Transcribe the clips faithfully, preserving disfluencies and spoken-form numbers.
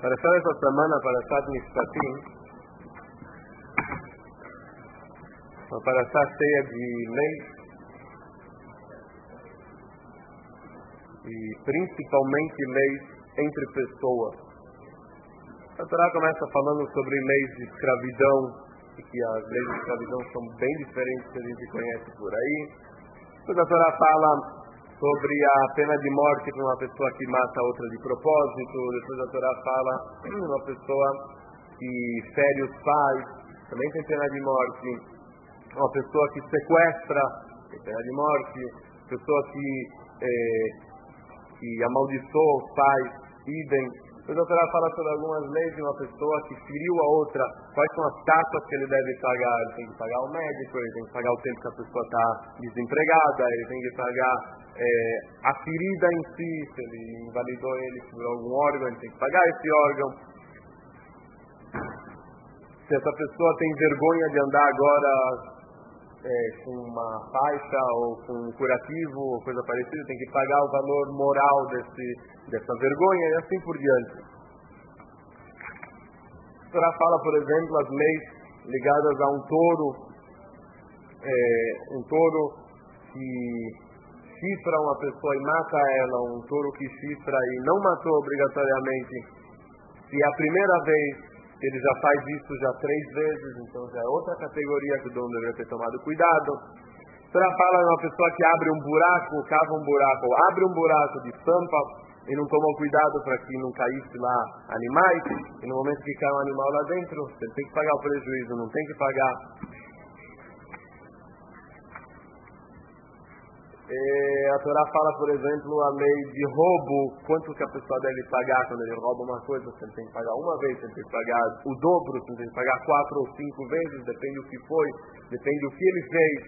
Parashat essa semana, Parashat Mishpatim, uma parashat cheia de leis e principalmente leis entre pessoas. A Torá começa falando sobre leis de escravidão, e que as leis de escravidão são bem diferentes que a gente conhece por aí. Depois a Torá fala sobre a pena de morte para uma pessoa que mata outra de propósito. Depois a Torá fala uma pessoa que fere os pais, também tem pena de morte. Uma pessoa que sequestra, tem pena de morte. Pessoa que, eh, que amaldiçoa os pais, idem. Depois a Torá fala sobre algumas leis de uma pessoa que feriu a outra, quais são as taxas que ele deve pagar. Ele tem que pagar o médico, ele tem que pagar o tempo que a pessoa está desempregada, ele tem que pagar é, a ferida em si, se ele invalidou ele por algum órgão, ele tem que pagar esse órgão. Se essa pessoa tem vergonha de andar agora é, com uma faixa ou com um curativo ou coisa parecida, tem que pagar o valor moral desse, dessa vergonha e assim por diante. A Torá fala, por exemplo, as leis ligadas a um touro, é, um touro que chifra uma pessoa e mata ela, um touro que chifra e não matou obrigatoriamente. Se é a primeira vez ele já faz isso já três vezes, então já é outra categoria que o dono deveria ter tomado cuidado. A Torá fala de uma pessoa que abre um buraco, cava um buraco, ou abre um buraco de tampa e não tomou cuidado para que não caísse lá animais, e no momento que cai um animal lá dentro, ele tem que pagar o prejuízo, não tem que pagar. E a Torá fala, por exemplo, a lei de roubo, quanto que a pessoa deve pagar quando ele rouba uma coisa, se ele tem que pagar uma vez, se ele tem que pagar o dobro, se ele tem que pagar quatro ou cinco vezes, depende do que foi, depende do que ele fez.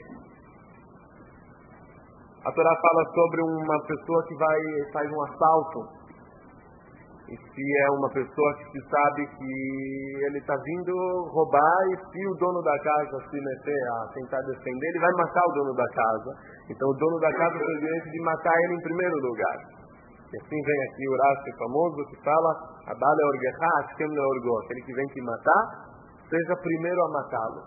A Torá fala sobre uma pessoa que vai faz um assalto. E se é uma pessoa que se sabe que ele está vindo roubar, e se o dono da casa se meter a tentar defender, ele vai matar o dono da casa. Então o dono da casa tem o direito de matar ele em primeiro lugar. E assim vem aqui o Rashi famoso que fala: Abale orgecha, Hashem le orgo. Aquele que vem te matar, seja primeiro a matá-lo.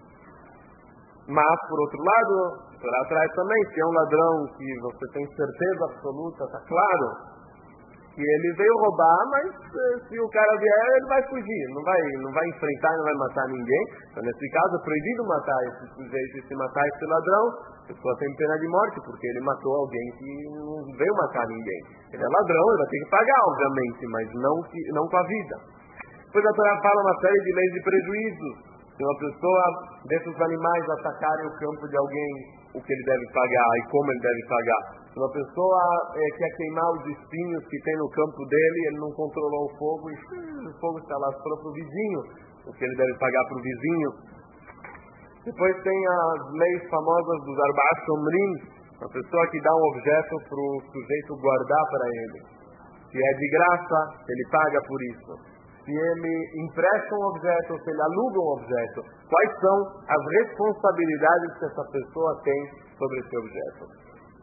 Mas, por outro lado, a Torá traz também, se é um ladrão que você tem certeza absoluta, está claro que ele veio roubar, mas se o cara vier, ele vai fugir, não vai, não vai enfrentar, não vai matar ninguém. Então, nesse caso, é proibido matar esse sujeito, e se matar esse ladrão, a pessoa tem pena de morte, porque ele matou alguém que não veio matar ninguém. Ele é ladrão, ele vai ter que pagar, obviamente, mas não, que, não com a vida. Depois a Torá fala uma série de leis de prejuízos. Se uma pessoa desses animais atacarem o campo de alguém, o que ele deve pagar e como ele deve pagar. Se uma pessoa é, quer queimar os espinhos que tem no campo dele, ele não controlou o fogo e hum, o fogo se alastrou para o vizinho, o que ele deve pagar para o vizinho. Depois tem as leis famosas dos Arba'a Shomrim, a pessoa que dá um objeto para o sujeito guardar para ele. Se é de graça, ele paga por isso. Se ele empresta um objeto, se ele aluga um objeto, quais são as responsabilidades que essa pessoa tem sobre esse objeto.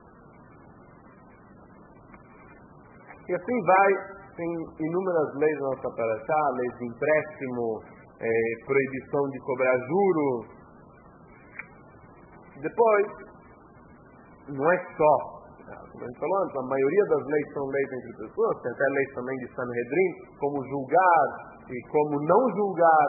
E assim vai, tem inúmeras leis na nossa parashá, leis de empréstimo, é, proibição de cobrar juros. Depois, não é só, como a gente falou antes, a maioria das leis são leis entre pessoas, tem até leis também de Sanhedrin, como julgar e como não julgar.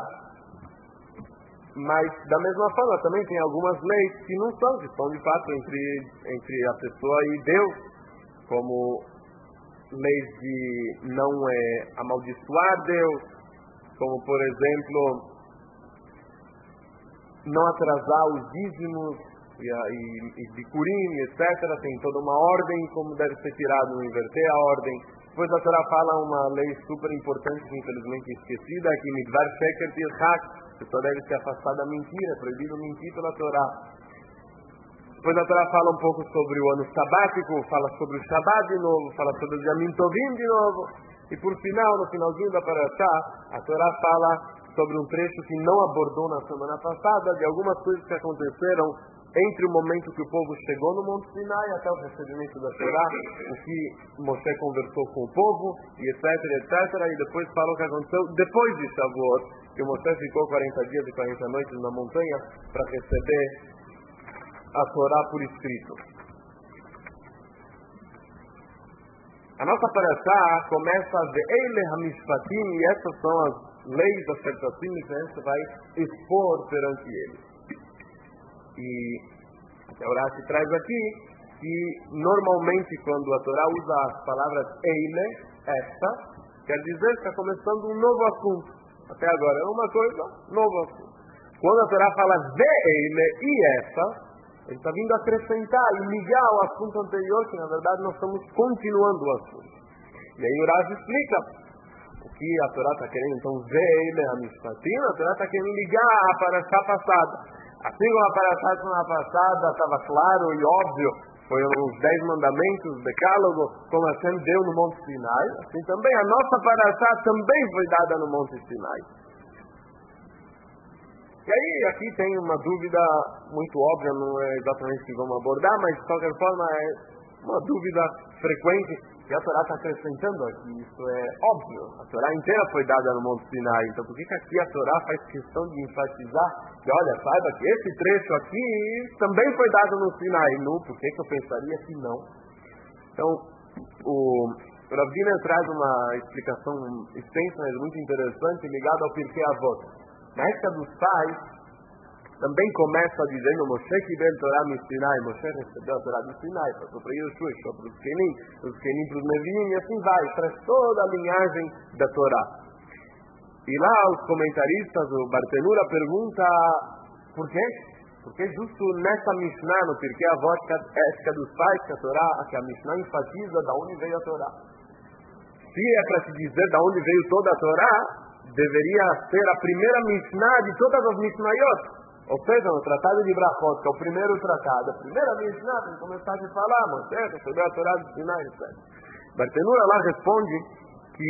Mas, da mesma forma, também tem algumas leis que não são, que são de fato entre, entre a pessoa e Deus, como leis de não é, amaldiçoar Deus, como, por exemplo, não atrasar os dízimos e, e, e bicurim, etcétera. Tem toda uma ordem como deve ser tirado, não inverter a ordem. Depois a Torá fala uma lei super importante, que infelizmente esquecida, que Midvar Sheker Tirchak, a pessoa deve se afastar da mentira, é proibido mentir pela Torá. Depois a Torá fala um pouco sobre o ano sabático, fala sobre o Shabbat de novo, fala sobre o Yamim Tovim de novo. E por final, no finalzinho da Parashá, a Torá fala sobre um trecho que não abordou na semana passada, de algumas coisas que aconteceram entre o momento que o povo chegou no Monte Sinai até o recebimento da Torá, o que Moshe conversou com o povo, e etc, etcétera. E depois fala o que aconteceu depois de Shavuot, que o Moshe ficou quarenta dias e quarenta noites na montanha para receber a Torá por escrito. A nossa parashá começa a Ve'ele HaMishpatim, e essas são as leis das Sheptatim que a gente vai expor perante eles. E a Torá se traz aqui que normalmente quando a Torá usa as palavras Eile, esta, quer dizer que está começando um novo assunto. Até agora é uma coisa, novo assunto. Quando a Torá fala Ve'ele e esta, ele está vindo acrescentar e ligar o assunto anterior, que na verdade nós estamos continuando o assunto. E aí o Rav explica o que a Torá está querendo. Então, Ve'ele HaMishpatim, a Torá está querendo ligar a parashá passada. Assim como a parashá semana passada estava claro e óbvio, foram os dez mandamentos, o decálogo, como Hashem deu no Monte Sinai, assim também a nossa parashá também foi dada no Monte Sinai. E aí, aqui tem uma dúvida muito óbvia, não é exatamente o que vamos abordar, mas de qualquer forma é uma dúvida frequente que a Torá está acrescentando aqui. Isso é óbvio, a Torá inteira foi dada no Monte Sinai, então por que que aqui a Torá faz questão de enfatizar que, olha, saiba que esse trecho aqui também foi dado no Sinai? Não, por que que eu pensaria que não? Então, o Rav Giner traz uma explicação extensa, mas muito interessante, ligada ao Pirkei Avot. Na época dos pais, também começa dizendo Moshe Kibel Torá mi Sinai, Moshe recebeu a Torá do Sinai, passou para Yoshua, Yoshua para os Kenim, os Kenim para os Neviim, e assim vai, traz toda a linhagem da Torá. E lá os comentaristas, o Bartenura pergunta por quê? Porque justo nessa Mishnah, no Pirkei Avot, ética dos pais, que a Torá, que a Mishnah enfatiza da onde veio a Torá. Se é para te dizer da onde veio toda a Torá, deveria ser a primeira Mishnah de todas as Mishnayot. Ou seja, no Tratado de Brachot, que é o primeiro tratado, a primeira Mishnah, tem que começar a falar, Moshe recebeu a Torá do Sinai, etcétera. Bartenura lá responde que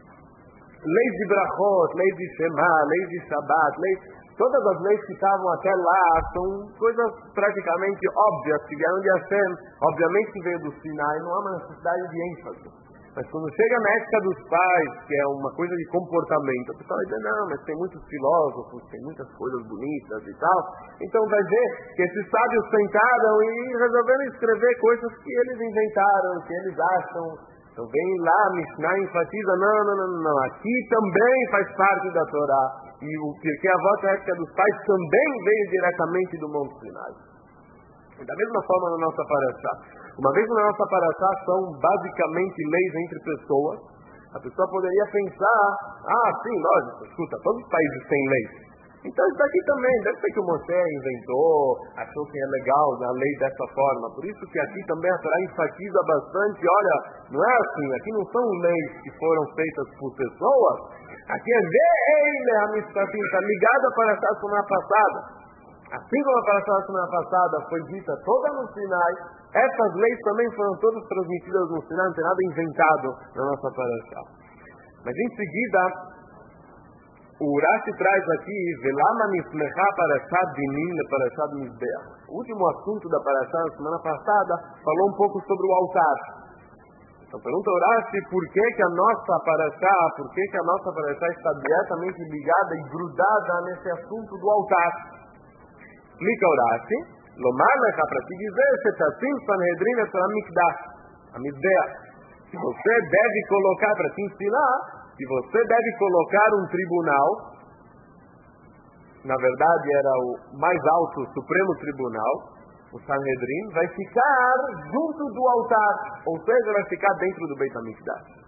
leis de Brachot, leis de Shema, leis de Shabbat, leis, todas as leis que estavam até lá são coisas praticamente óbvias, que vieram de Hashem, obviamente que veio do Sinai, não há uma necessidade de ênfase. Mas quando chega na ética dos pais, que é uma coisa de comportamento, a pessoa vai dizer, não, mas tem muitos filósofos, tem muitas coisas bonitas e tal. Então vai ver que esses sábios sentaram e resolveram escrever coisas que eles inventaram, que eles acham. Então vem lá, Mishnah enfatiza, não, não, não, não, aqui também faz parte da Torá. E o Pirkei Avot, a ética dos pais, também veio diretamente do Monte Sinai. E da mesma forma na nossa parashá. Uma vez na nossa parashá são basicamente leis entre pessoas, a pessoa poderia pensar, ah, sim, lógico, escuta, todos os países têm leis. Então isso aqui também, deve ser que o Moshe inventou, achou que é legal a lei dessa forma. Por isso que aqui também a Torá enfatiza bastante, olha, não é assim, aqui não são leis que foram feitas por pessoas, aqui é Ve'ele HaMishpatim, está ligada para a semana passada. Assim como a parashá da semana passada foi dita toda no Sinai, essas leis também foram todas transmitidas no Sinai, não tem nada inventado na nossa parashá. Mas em seguida, o Rashi traz aqui, Velama nismecha parashá dinim le parashá de Mizbeach. O último assunto da parashá da semana passada falou um pouco sobre o altar. Então pergunta o Rashi por que que a nossa parashá, por que que a nossa parashá está diretamente ligada e grudada nesse assunto do altar. Explica o Rashi, Lomar lecha, para te dizer, Shetassim Sanhedrin et Torah Mikdash, a Mizbeach. Que você deve colocar, para te ensinar, que você deve colocar um tribunal, na verdade era o mais alto, o Supremo Tribunal, o Sanhedrin, vai ficar junto do altar, ou seja, vai ficar dentro do Beit HaMikdash.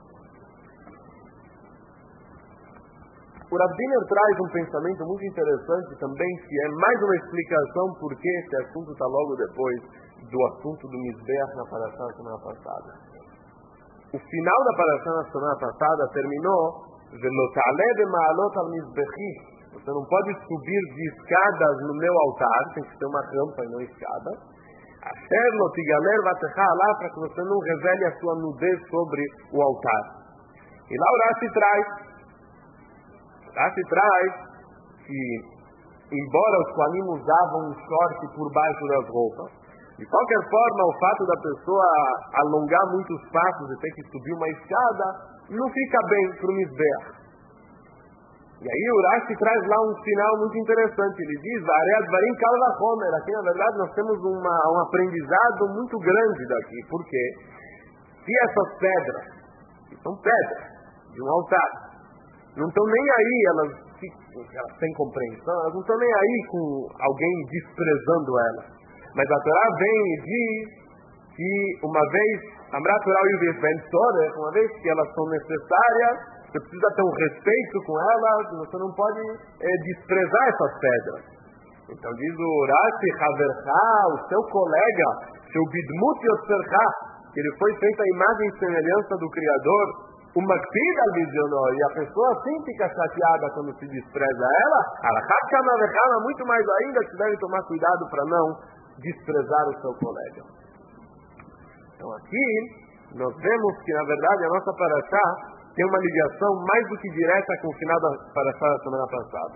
O Rav Giner traz um pensamento muito interessante também, que é mais uma explicação por que esse assunto está logo depois do assunto do Mizbeach na parashá da semana passada. O final da parashá na semana passada terminou Velo ta'aleh b'ma'alot al-mizbechi. Você não pode subir de escadas no meu altar, tem que ter uma rampa e não escada. Asher lo tigaler vatecha alá, para que você não revele a sua nudez sobre o altar. E lá o Rashi traz Rashi traz que embora os Kohanim usavam um short por baixo das roupas. De qualquer forma, o fato da pessoa alongar muitos passos e ter que subir uma escada, não fica bem para o Mizbeach. E aí o Rashi traz lá um sinal muito interessante. Ele diz, Areat Varim Kal Vachomer. Aqui, na verdade, nós temos uma, um aprendizado muito grande daqui. Por quê? Se essas pedras, que são pedras de um altar, não estão nem aí, elas, elas têm compreensão, elas não estão nem aí com alguém desprezando elas. Mas a Torá vem e diz que uma vez, Amra Torá e uma vez que elas são necessárias, você precisa ter um respeito com elas, você não pode é, desprezar essas pedras. Então diz o Rashi, Havercha, o seu colega, seu Bidmut Yotsercha, que ele foi feito a imagem e semelhança do Criador, o Makpid al-Visionó, e a pessoa assim fica chateada quando se despreza ela, Alachat Kamavecha, muito mais ainda, que deve tomar cuidado para não desprezar o seu colega. Então aqui nós vemos que na verdade a nossa paraxá tem uma ligação mais do que direta com o final da paraxá da semana passada.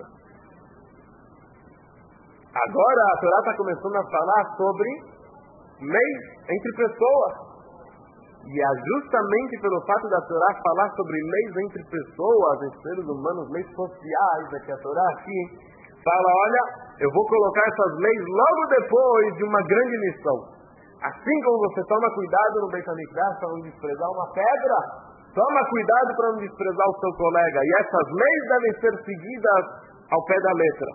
Agora a Torá está começando a falar sobre leis entre pessoas. E é justamente pelo fato da Torá falar sobre leis entre pessoas, entre seres humanos, leis sociais, é que a Torá aqui fala, olha, eu vou colocar essas leis logo depois de uma grande lição. Assim como você toma cuidado no Beit HaMikdash para não desprezar uma pedra, toma cuidado para não desprezar o seu colega. E essas leis devem ser seguidas ao pé da letra.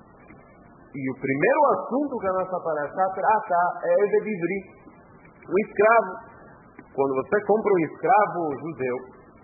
E o primeiro assunto que a nossa paraxá trata é Eved Ivri, o escravo. Quando você compra um escravo judeu,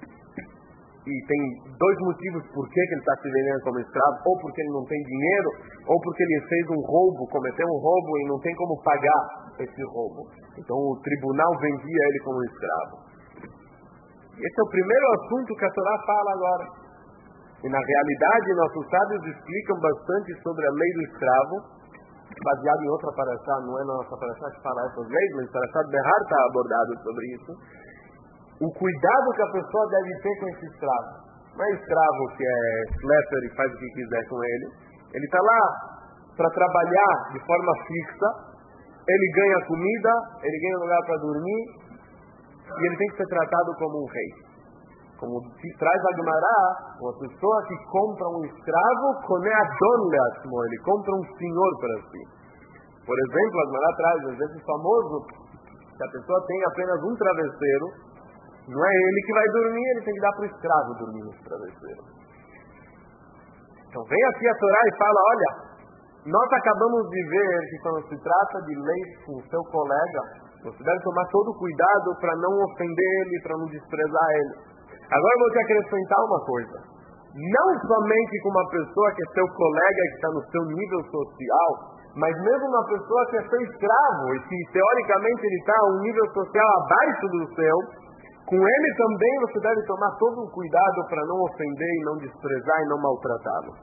e tem dois motivos por que ele está se vendendo como escravo, ou porque ele não tem dinheiro, ou porque ele fez um roubo, cometeu um roubo e não tem como pagar esse roubo. Então o tribunal vendia ele como escravo. Esse é o primeiro assunto que a Torá fala agora. E na realidade nossos sábios explicam bastante sobre a lei do escravo, baseado em outra paraxá, não é na nossa paraxá que fala essas leis, mas a paraxá de Behar está abordado sobre isso. O cuidado que a pessoa deve ter com esse escravo. Não é escravo que é schlepper e faz o que quiser com ele. Ele está lá para trabalhar de forma fixa, ele ganha comida, ele ganha lugar para dormir, e ele tem que ser tratado como um rei. Como traz a Gemara, uma pessoa que compra um escravo, ele compra um senhor para si. Por exemplo, a Gemara traz um exemplo famoso, que a pessoa tem apenas um travesseiro, não é ele que vai dormir, ele tem que dar para o escravo dormir nesse travesseiro. Então vem aqui a Torá e fala, olha, nós acabamos de ver que quando se trata de leis com o seu colega, você deve tomar todo cuidado para não ofender ele, para não desprezar ele. Agora eu vou te acrescentar uma coisa. Não somente com uma pessoa que é seu colega, que está no seu nível social, mas mesmo uma pessoa que é seu escravo, e que teoricamente ele está a um nível social abaixo do seu, com ele também você deve tomar todo o cuidado para não ofender e não desprezar e não maltratá-lo.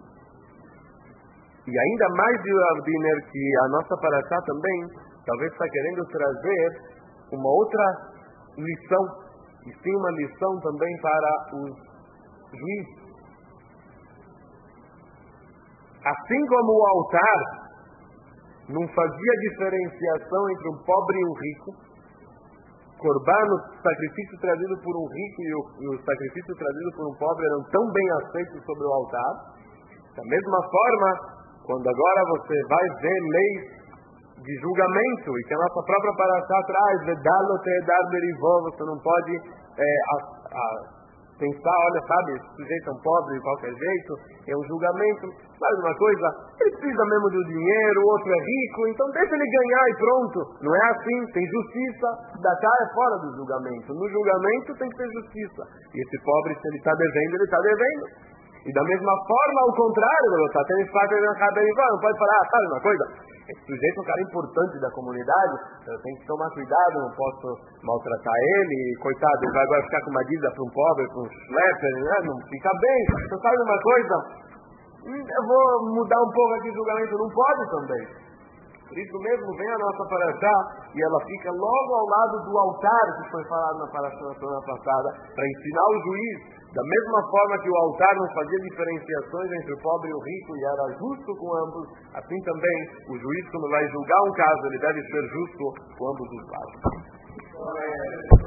E ainda mais de Abdiner, que a nossa paraxá também talvez está querendo trazer uma outra lição, e sim uma lição também para os juízes. Assim como o altar não fazia diferenciação entre um pobre e um rico, Corban, o sacrifício trazido por um rico e o, e o sacrifício trazido por um pobre eram tão bem aceitos sobre o altar. Da mesma forma, quando agora você vai ver leis de julgamento, e que a nossa própria paraxá traz, você não pode é, a, a, pensar, olha, sabe, esse sujeito é um pobre de qualquer jeito, é um julgamento, sabe uma coisa? Ele precisa mesmo do dinheiro, o outro é rico, então deixa ele ganhar e pronto. Não é assim, tem justiça, da cá é fora do julgamento. No julgamento tem que ter justiça. E esse pobre, se ele está devendo, ele está devendo. E da mesma forma, ao contrário, está tendo espaço na cabeça, não pode falar, ah, sabe uma coisa? Esse sujeito é um cara importante da comunidade, eu tenho que tomar cuidado, não posso maltratar ele, coitado, ele vai agora ficar com uma dívida para um pobre, para um schlepper, né? Não fica bem. Você sabe uma coisa? Eu vou mudar um pouco aqui o julgamento, não pode também. Por isso mesmo vem a nossa paraxá e ela fica logo ao lado do altar que foi falado na paraxá na semana passada, para ensinar o juiz Da mesma forma que o altar não fazia diferenciações entre o pobre e o rico e era justo com ambos, assim também o juiz, quando vai julgar um caso, ele deve ser justo com ambos os lados.